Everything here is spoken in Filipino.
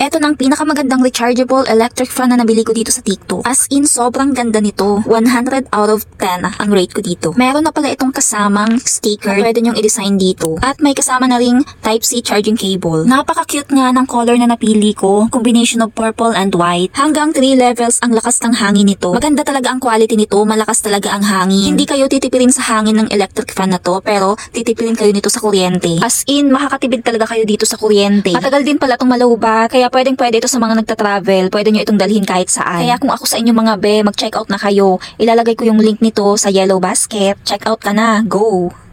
Eto ng pinakamagandang rechargeable electric fan na nabili ko dito sa TikTok. As in, sobrang ganda nito. 100 out of 10 ang rate ko dito. Meron na pala itong kasamang sticker na pwede nyong i-design dito. At may kasama na ring Type-C charging cable. Napaka-cute nga ng color na napili ko. Combination of purple and white. Hanggang 3 levels ang lakas ng hangin nito. Maganda talaga ang quality nito. Malakas talaga ang hangin. Hindi kayo titipirin sa hangin ng electric fan na to, pero titipirin kayo nito sa kuryente. As in, makakatipid talaga kayo dito sa kuryente. Matagal din pala itong malaubat, kaya pwede ito sa mga nagta-travel. Pwede nyo itong dalhin kahit saan. Kaya kung ako sa inyo mga be, mag-check out na kayo. Ilalagay ko yung link nito sa yellow basket. Check out ka na. Go!